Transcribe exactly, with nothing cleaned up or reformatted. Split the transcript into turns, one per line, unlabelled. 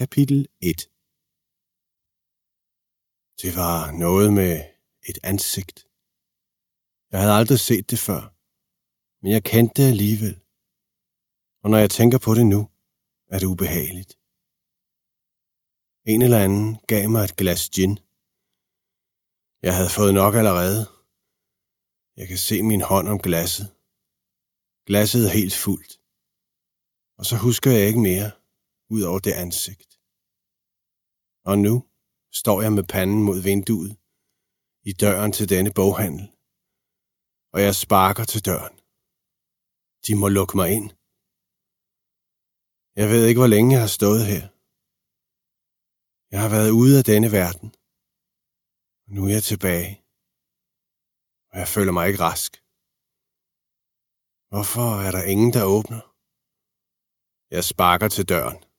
Kapitel et. Det var noget med et ansigt. Jeg havde aldrig set det før, men jeg kendte det alligevel. Og når jeg tænker på det nu, er det ubehageligt. En eller anden gav mig et glas gin. Jeg havde fået nok allerede. Jeg kan se min hånd om glasset. Glasset er helt fuldt. Og så husker jeg ikke mere, ud over det ansigt. Og nu står jeg med panden mod vinduet, i døren til denne boghandel. Og jeg sparker til døren. De må lukke mig ind. Jeg ved ikke, hvor længe jeg har stået her. Jeg har været ude af denne verden. Og nu er jeg tilbage. Og jeg føler mig ikke rask. Hvorfor er der ingen, der åbner? Jeg sparker til døren.